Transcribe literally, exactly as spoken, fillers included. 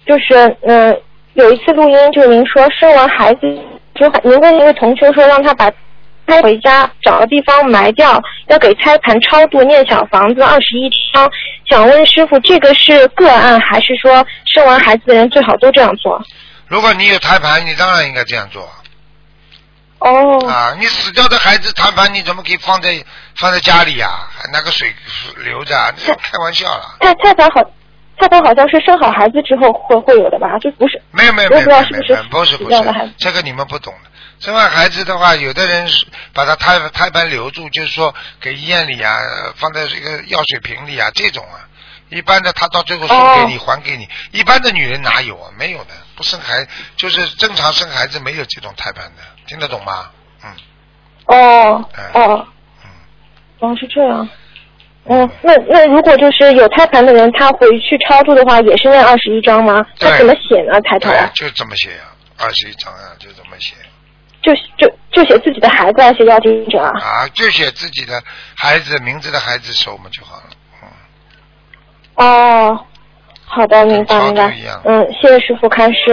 就是嗯、呃，有一次录音，就是您说生完孩子，就您跟一位同学说让他把胎回家找个地方埋掉，要给胎盘超度念小房子二十一章。想问师傅，这个是个案，还是说生完孩子的人最好都这样做？ 如果你有胎盘，你当然应该这样做。 哦。 啊，你死掉的孩子胎盘你怎么可以放在放在家里呀、啊？还拿个水留着？开玩笑了。 胎胎盘好，胎盘好像是生好孩子之后会会有的吧？就不是。 没有没有没有没有没有， 不是不是，这个你们不懂的。生完孩子的话，有的人把他胎胎盘留住，就是说给医院里啊，放在这个药水瓶里啊，这种啊。一般的他到最后送给你、哦、还给你，一般的女人哪有啊？没有的，不生孩就是正常生孩子没有这种胎盘的，听得懂吗？嗯。 哦。嗯、哦。 嗯。 哦，是这样。嗯，那那如果就是有胎盘的人，他回去超度的话，也是念二十一章吗？他怎么写呢？抬头。 对，就这么写呀、啊，二十一章啊，就这么写。 就就就写自己的孩子，还是要经者啊？ 啊，就写自己的孩子名字的孩子手嘛就好了。 哦，好的，明白明白。嗯，谢谢师傅开示。